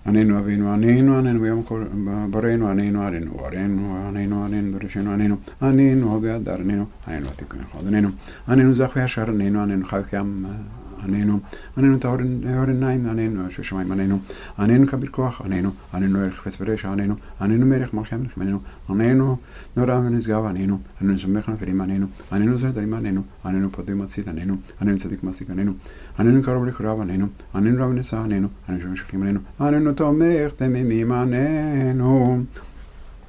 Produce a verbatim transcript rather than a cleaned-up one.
עננו אבינו, עננו, עננו ביום בראנו, עננו, עננו, עננו, עננו, עננו, דורשנו, עננו, עננו, באדר, עננו, עננו, התיקון אחד, עננו, עננו זך וישר, עננו, עננו חי קים, עננו, עננו טהור עיניים, עננו ששמיים, עננו, עננו כביר כוח, עננו, עננו ערך חפץ ורשע, עננו, עננו מלך מלכי המלכים, עננו, עננו נורא ונשגב, עננו, עננו סומך נפלים, עננו, עננו זרדרים, עננו, עננו פודים מציל, עננו, עננו צדיק מסיק, עננו, עננו קרוב לקרוב, עננו, עננו רב נשא, עננו, עננו שמשכים, עננו, עננו תומך תמימים, עננו